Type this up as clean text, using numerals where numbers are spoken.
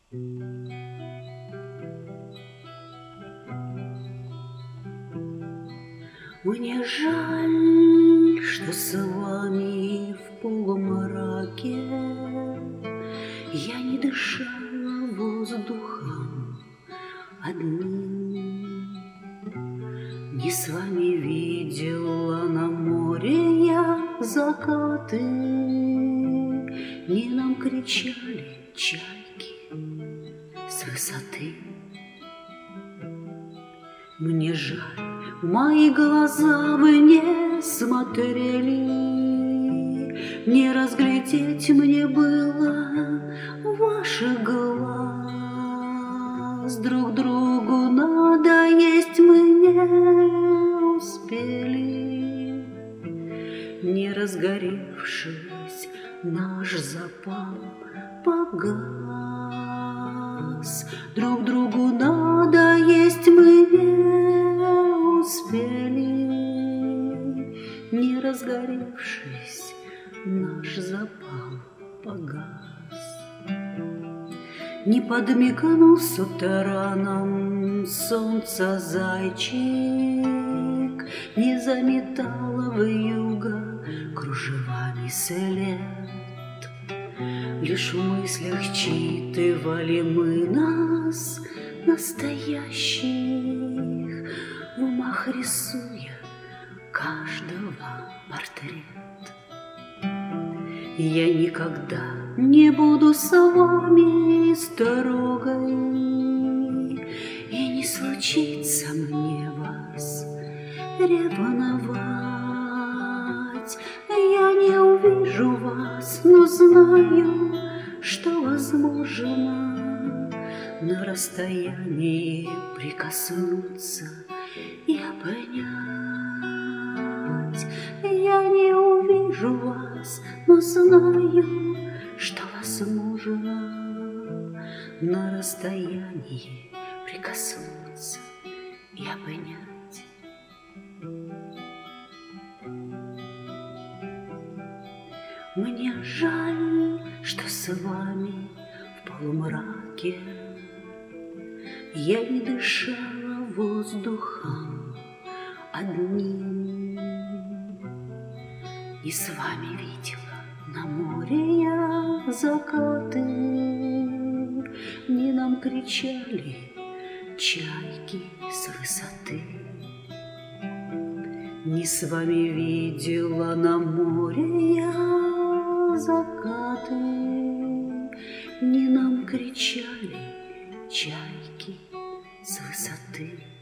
Мне жаль, что с вами в полумраке я не дышала воздухом одним. Не с вами видела на море я закаты, не нам кричали чайки с высоты. Мне жаль, в мои глаза вы не смотрели, не разглядеть мне было ваших глаз. Друг другу надоесть мы не успели, не разгоревшись, наш запал погас. Друг другу надоесть мы не успели, не разгоревшись, наш запал погас. Не подмигнул с утра нам солнца зайчик, не заметала вьюга кружевами след. Лишь в мыслях читывали мы нас настоящих, в умах рисуя каждого портрет. Я никогда не буду с вами строгой, и не случится мне вас ревновать. Я не увижу вас, но знаю, что возможно на расстоянии прикоснуться и обнять. Я не увижу вас, но знаю, что возможно на расстоянии прикоснуться и обнять. Мне жаль, что с вами в полумраке я не дышала воздухом одним. Не с вами видела на море я закаты, не нам кричали чайки с высоты. Не с вами видела на море я закаты, не нам кричали чайки с высоты.